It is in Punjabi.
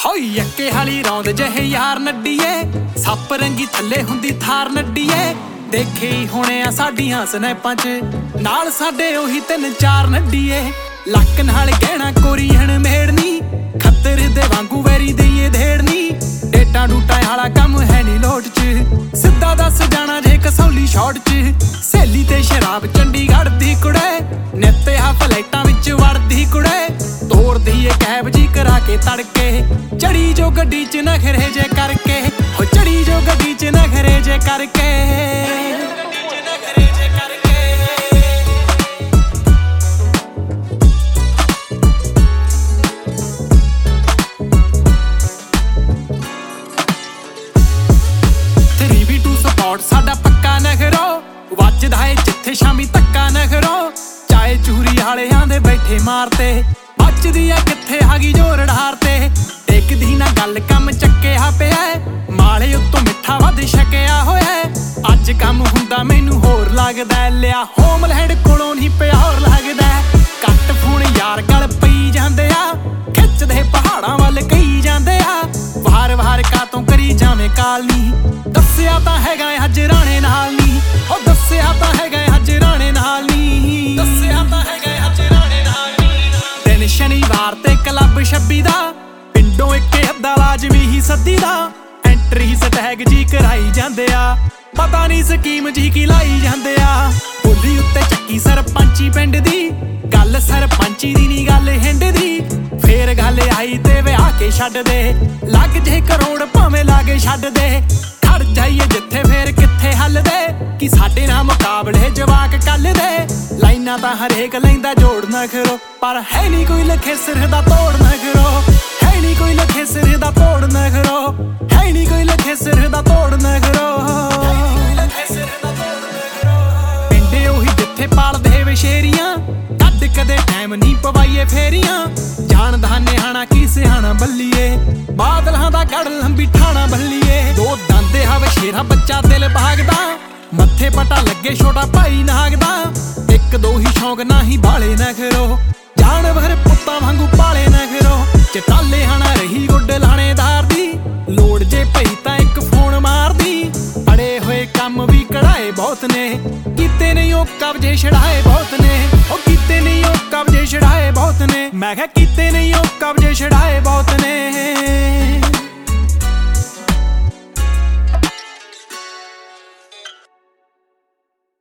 ਹੋਈ ਅੱਕੇ ਹਾਲੀ ਰੌਂਦ ਜਿਹੇ ਯਾਰ ਨੱਡੀਏ, ਸੱਪ ਰੰਗੀ ਥੱਲੇ ਹੁੰਦੀ ਥਾਰ ਨੱਡੀਏ। ਦੇਖੇ ਹੀ ਹੋਣੇ ਆ ਸਾਡੀਆਂ ਸਨੈਪਾਂ 'ਚ ਨਾਲ ਸਾਡੇ ਉਹੀ 3-4 ਨੱਡੀਏ। ਲੱਕ ਨਾਲ ਗਹਿਣਾ ਕੋਰੀਅਨ ਮੇੜਨੀ, ਖੱਤਰ ਦੇ ਵਾਂਗੂ ਵੈਰੀ ਦੇਈਏ ਧੇੜਨੀ। ਡੇਟਾਂ ਡੂਟਾਂ ਵਾਲਾ ਕੰਮ ਹੈ ਨੀ ਲੋਟ 'ਚ, ਸਿੱਧਾ ਦੱਸ ਜਾਣਾ ਜੇ ਕਸੌਲੀ ਸ਼ੌਟ 'ਚ। ਸਹੇਲੀ ਤੇ ਸ਼ਰਾਬ ਚੰਡੀਗੜ੍ਹ ਦੀ ਕੁੜੇ, ਨਿੱਤੇ ਆ ਫਲਾਈਟਾਂ ਵਿੱਚ ਵੜਦੀ ਕੁੜੇ। ਤੋਰਦੀ ਏ ਕੈਬ ਜੀ ਕਰਾ ਕੇ ਤੜਕੇ, ਚੜੀ ਜੋ ਗੱਡੀ 'ਚ ਨਖਰੇ ਜੇ ਕਰਕੇ। ਹੋ ਚੜੀ ਜੋ ਗੱਡੀ 'ਚ ਨਖਰੇ ਜੇ ਕਰਕੇ। ਸਾਡਾ ਪੱਕਾ ਨਖਰੋ ਵੱਜਦਾ ਏ ਜਿੱਥੇ ਸ਼ਾਮੀ ਧੱਕਾ ਨਖਰੋ। ਚਾਏ ਚੂਰੀ ਵਾਲਿਆਂ ਦੇ ਬੈਠੇ ਮਾਰਤੇ, ਬਚਦੀ ਆ ਕਿੱਥੇ ਹੈਗੀ ਜੋਰ ਢਾਰ ਤੇ। ਟਿਕਦੀ ਨਾ ਗੱਲ ਕੰਮ ਚੱਕਿਆ ਪਿਆ, ਮਾਲੇ ਉੱਤੋਂ ਮਿੱਠਾ ਵੱਧ ਛਕਿਆ ਹੋਇਆ। ਅੱਜ ਕੰਮ ਹੁੰਦਾ ਮੈਨੂੰ ਹੋਰ ਲੱਗਦਾ, ਲਿਆ ਹੋਮਲੈਂਡ ਕੋਲੋਂ ਨਹੀਂ ਪਿਆ ਹੋਰ ਲੱਗਦਾ। ਕੱਟ ਫੋਨ ਯਾਰ ਗਲ ਪਈ ਜਾਂਦੇ ਆ, ਖਿੱਚਦੇ ਪਹਾੜਾਂ ਵੱਲ ਕਈ ਜਾਂਦੇ ਆ। ਵਾਰ ਕਾਤੋਂ ਕਰੀ ਜਾਵੇਂ ਕਾਲ ਨੀ, ਦੱਸਿਆ ਤਾਂ ਹੈਗਾ ਅੱਜ ਰਾਣੇ ਨਾਲ ਨੀ। ਉਹ ਦੱਸਿਆ ਤਾਂ ਹੈਗਾ ਅੱਜ ਰਾਣੇ ਨਾਲ ਨੀ, ਦੱਸਿਆ ਤਾਂ ਹੈਗਾ ਅੱਜ ਰਾਣੇ ਨਾਲ ਨੀ। ਦਿਨ ਸ਼ਨੀਵਾਰ ਤੇ ਕਲੱਬ 26 ਦਾ, ਪਿੰਡੋਂ ਇੱਕ ਅੱਧਾ ਲਾਜ਼ਮੀ ਹੀ ਸੱਦੀ ਦਾ। ਐਂਟਰੀ ਸਟੈਗ ਜੀ ਕਰਾਈ ਜਾਂਦੇ ਆ, ਪਤਾ ਨੀ ਸਕੀਮ ਜੀ ਕੀ ਲਾਈ ਜਾਂਦੇ ਆ। ਬੋਲੀ ਉੱਤੇ ਚੱਕੀ ਸਰਪੰਚੀ ਪਿੰਡ ਦੀ, ਗੱਲ ਸਰਪੰਚੀ ਦੀ ਨੀ ਗੱਲ ਹਿੰਡ ਦੀ। ਫੇਰ ਗੱਲ ਆਈ ਤੇ ਵਿਆਹ ਕੇ ਛੱਡ ਦੇ, ਲੱਗ ਜੇ ਕਰੋੜ ਭਾਵੇਂ ਲਾਗੇ ਛੱਡ ਦੇ। ਖੜ ਜਾਈਏ ਜਿੱਥੇ ਫੇਰ ਕਿੱਥੇ ਹੱਲਦੇ, ਕਿ ਸਾਡੇ ਨਾਲ ਮੁਕਾਬਲੇ ਜਵਾਕ ਕੱਲਦੇ। ਲਾਈਨਾਂ ਤਾਂ ਹਰੇਕ ਲੈਂਦਾ ਜੋੜ ਨਖਰੋ, ਪਰ ਹੈ ਨੀ ਕੋਈ ਲਖੇ ਸਿਰ ਦਾ ਤੋੜ ਨਖਰੋ। ਹੈ ਨੀ ਕੋਈ ਲਖੇ ਸਿਰ ਦਾ ਤੋੜ ਨਖਰੋ, ਹੈ ਨੀ ਕੋਈ ਲਖੇ ਸਿਰ ਦਾ ਤੋੜ ਨਖਰੋ। ਪਿੰਡੇ ਉਹੀ ਜਿੱਥੇ ਪਾਲਦੇ ਵਸ਼ੇਰੀਆਂ, ਕੱਢ ਕਦੇ ਟਾਈਮ ਨੀ ਪਵਾਈਏ ਫੇਰੀਆਂ। ਜਾਣਦਾ ਨਿਆਣਾ ਕੀ ਸਿਆਣਾ ਬੱਲੀਏ, ਬਾਦਲਾਂ ਦਾ ਗੜ ਲੰਬੀ ਠਾਣਾ ਬੱਲੀਏ। ਦੋ ਦੰਦੇ ਹਵ ਸ਼ੇਰਾ ਬੱਚਾ ਦਿਲ ਭਾਗਦਾ, ਮੱਥੇ ਪਟਾ ਲੱਗੇ ਛੋਟਾ ਭਾਈ ਨਾਗਦਾ। ਇੱਕ ਦੋ ਹੀ ਸ਼ੌਂਕ ਨਾ ਹੀ ਬਾਲੇ ਨਖਰੋ, ਜਾਨਵਰ ਪੁੱਤਾਂ ਵਾਂਗੂ ਪਾਲੇ ਨਖਰੋ। ਚਟਾਲੇ ਹਣਾ ਰਹੀ ਗੁੱਡ ਲਾਣੇਦਾਰ ਦੀ, ਲੋੜ ਜੇ ਪਈ ਤਾਂ ਇੱਕ ਫੋਨ ਮਾਰਦੀ। ਅੜੇ ਹੋਏ ਕੰਮ ਵੀ ਕਢਾਏ ਬਹੁਤ ਨੇ, ਕੀਤੇ ਨਹੀਂ ਉਹ ਕਬਜੇ ਛੜਾਏ ਬਹੁਤ